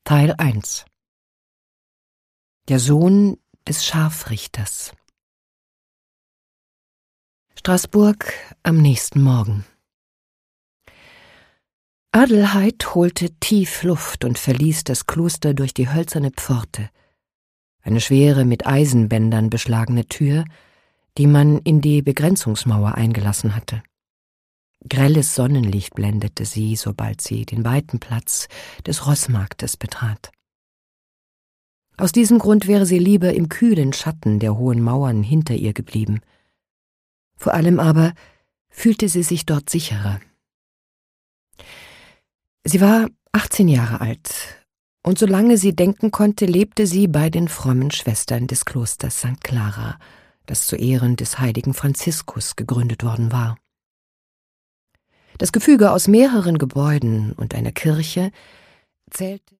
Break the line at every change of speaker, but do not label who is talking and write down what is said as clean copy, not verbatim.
Teil 1. Der Sohn des Scharfrichters. Straßburg am nächsten Morgen. Adelheid holte tief Luft und verließ das Kloster durch die hölzerne Pforte, eine schwere, mit Eisenbändern beschlagene Tür, die man in die Begrenzungsmauer eingelassen hatte. Grelles Sonnenlicht blendete sie, sobald sie den weiten Platz des Rossmarktes betrat. Aus diesem Grund wäre sie lieber im kühlen Schatten der hohen Mauern hinter ihr geblieben. Vor allem aber fühlte sie sich dort sicherer. Sie war 18 Jahre alt, und solange sie denken konnte, lebte sie bei den frommen Schwestern des Klosters St. Clara, das zu Ehren des heiligen Franziskus gegründet worden war. Das Gefüge aus mehreren Gebäuden und einer Kirche zählte